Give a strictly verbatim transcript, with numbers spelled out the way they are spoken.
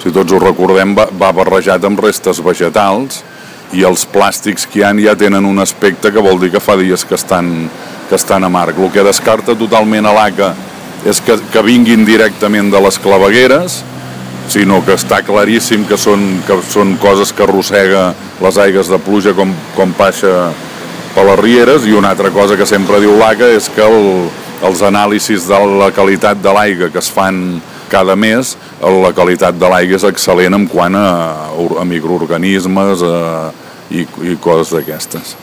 si tots ho recordem, va, va barrejat amb restes vegetals i els plàstics que hi ha ja tenen un aspecte que vol dir que fa dies que estan, que estan amarg. El que descarta totalment a l'A C A és que, que vinguin directament de les clavegueres, sinó que està claríssim que són, que són coses que arrossega les aigues de pluja com, com passa per les rieres. I una altra cosa que sempre diu l'A C A és que el, els anàlisis de la qualitat de l'aigua que es fan cada mes, la qualitat de l'aigua és excel·lent en quant a, a microorganismes a, i, i coses d'aquestes.